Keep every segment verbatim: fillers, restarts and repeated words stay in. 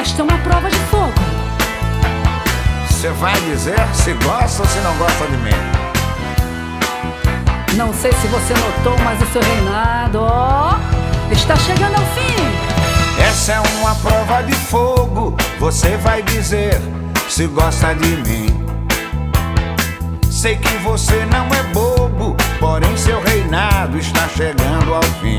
Esta é uma prova de fogo. Você vai dizer se gosta ou se não gosta de mim? Não sei se você notou, mas o seu reinado, ó, está chegando ao fim. Essa é uma prova de fogo. Você vai dizer se gosta de mim. Sei que você não é bobo, porém seu reinado está chegando ao fim.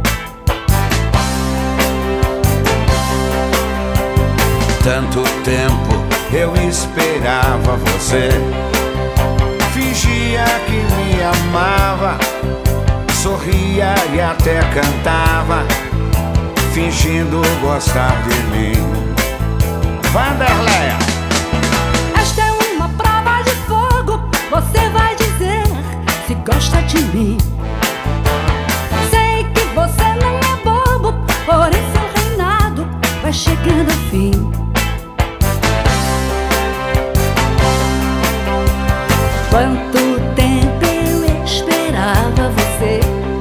Tanto tempo eu esperava você, fingia que me amava, sorria e até cantava, fingindo gostar de mim. Vanderleia! Esta é uma prova de fogo. Você vai dizer se gosta de mim. Sei que você não é bobo, porém seu reinado vai chegando ao fim. Quanto tempo eu esperava você,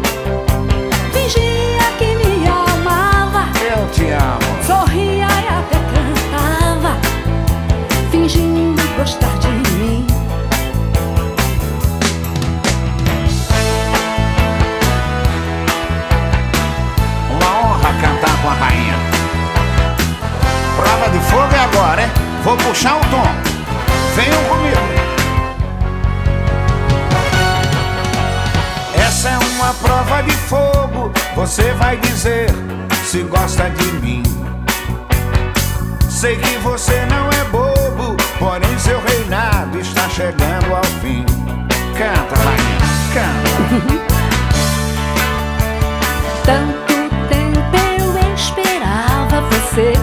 fingia que me amava, Eu te amo. sorria e até cantava, fingindo gostar de mim. Uma honra cantar com a rainha. Prova de fogo é agora, hein? Vou puxar o tom. Venham comigo. Essa é uma prova de fogo. Você vai dizer se gosta de mim. Sei que você não é bobo, porém seu reinado está chegando ao fim. Canta, rainha, canta. Tanto tempo eu esperava você,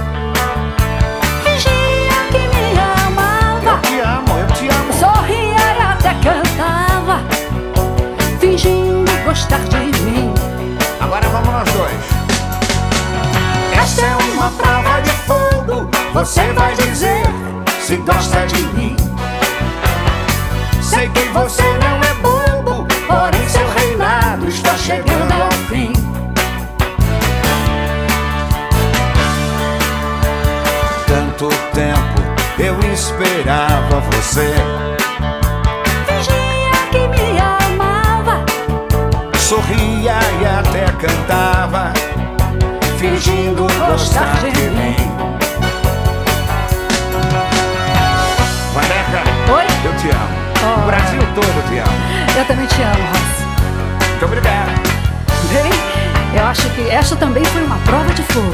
fingia que me amava, Eu te amo, eu te amo. sorria e até cantava, fingindo gostar de mim. Agora vamos nós dois. Essa é uma prova de fogo. Você vai dizer se gosta de mim. Sei que você não é bobo, porém seu reinado está chegando ao fim. Tanto tempo eu esperava você, Fingia que me amava, sorria e até cantava, fingindo gostar de mim. Vaneca, Oi? eu te amo. Oh. O Brasil todo te ama. Eu também te amo, Ross. Muito obrigado. Bem, eu acho que esta também foi uma prova de fogo.